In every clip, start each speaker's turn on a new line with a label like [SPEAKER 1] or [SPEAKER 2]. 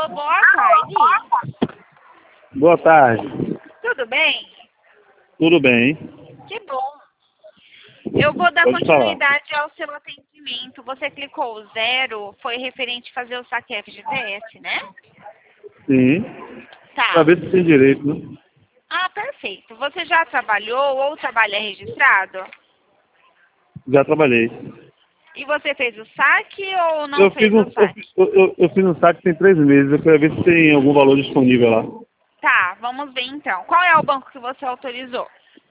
[SPEAKER 1] Alô, boa tarde.
[SPEAKER 2] Boa tarde.
[SPEAKER 1] Tudo bem?
[SPEAKER 2] Tudo bem?
[SPEAKER 1] Que bom. Eu vou dar
[SPEAKER 2] Pode falar.
[SPEAKER 1] continuidade ao seu atendimento. Você clicou o 0, foi referente a fazer o saque FGTS, né?
[SPEAKER 2] Sim.
[SPEAKER 1] Tá.
[SPEAKER 2] Pra ver se tem direito, né?
[SPEAKER 1] Ah, perfeito. Você já trabalhou ou trabalha registrado?
[SPEAKER 2] Já trabalhei.
[SPEAKER 1] E você fez o saque ou não
[SPEAKER 2] Eu fiz
[SPEAKER 1] fez
[SPEAKER 2] um,
[SPEAKER 1] o saque?
[SPEAKER 2] eu fiz um saque tem 3 meses. Eu queria ver se tem algum valor disponível lá.
[SPEAKER 1] Tá, vamos ver então. Qual é o banco que você autorizou?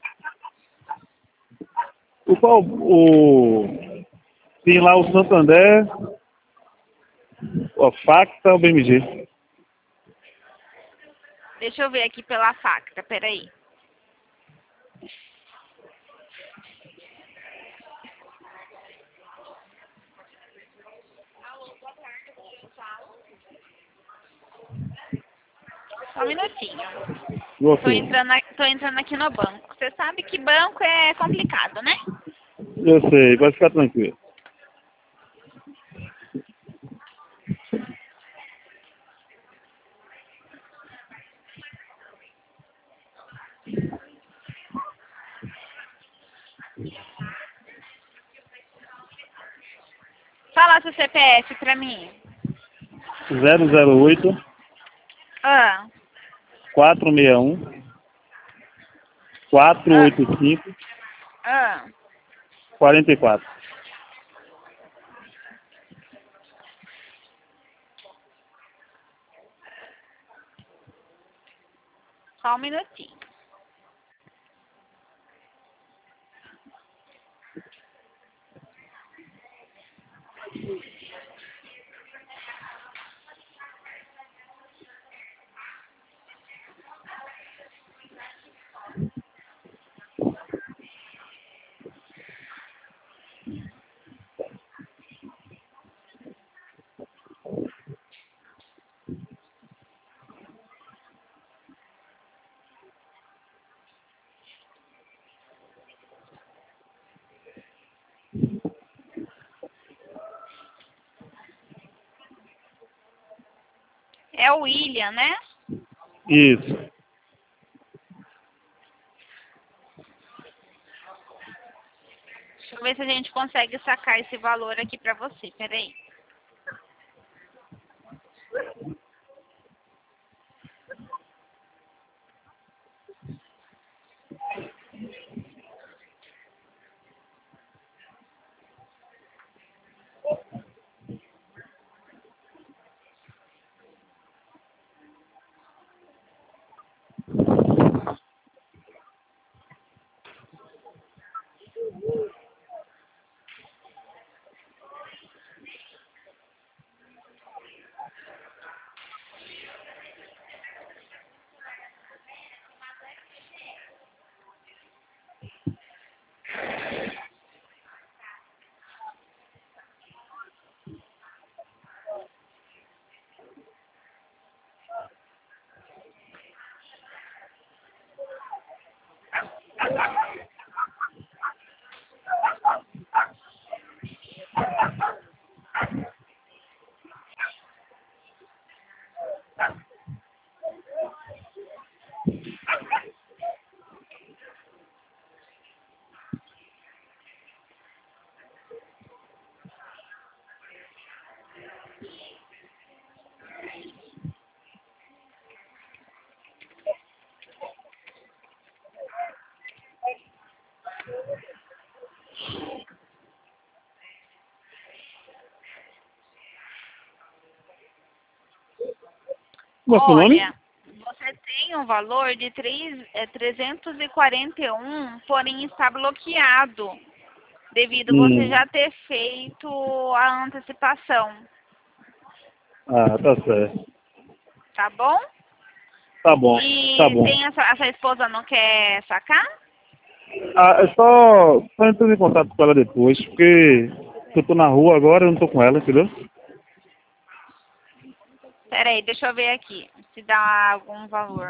[SPEAKER 2] O qual? Tem lá o Santander, o Facta, o BMG.
[SPEAKER 1] Deixa eu ver aqui pela facta, peraí. Só um minutinho.
[SPEAKER 2] Você.
[SPEAKER 1] Tô entrando aqui no banco. Você sabe que banco é complicado, né?
[SPEAKER 2] Eu sei, pode ficar tranquilo.
[SPEAKER 1] Fala seu CPF pra mim.
[SPEAKER 2] 008
[SPEAKER 1] Ah,
[SPEAKER 2] 461
[SPEAKER 1] ah,
[SPEAKER 2] 485
[SPEAKER 1] ah.
[SPEAKER 2] 44.
[SPEAKER 1] Só um minutinho. É o William, né?
[SPEAKER 2] Isso.
[SPEAKER 1] Deixa eu ver se a gente consegue sacar esse valor aqui pra você. Peraí.
[SPEAKER 2] Qual é o seu nome?
[SPEAKER 1] Olha, você tem um valor de 341, porém está bloqueado, devido você
[SPEAKER 2] Hum.
[SPEAKER 1] já ter feito a antecipação,
[SPEAKER 2] Ah, tá certo.
[SPEAKER 1] tá bom?
[SPEAKER 2] Tá bom, tá
[SPEAKER 1] E
[SPEAKER 2] bom.
[SPEAKER 1] tem a sua esposa não quer sacar?
[SPEAKER 2] Ah, é só entrar em contato com ela depois, porque eu tô na rua agora, eu não tô com ela, entendeu?
[SPEAKER 1] Peraí, deixa eu ver aqui, se dá algum valor.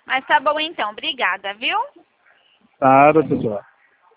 [SPEAKER 1] Mas tá bom então, obrigada, viu?
[SPEAKER 2] Nada, pessoal.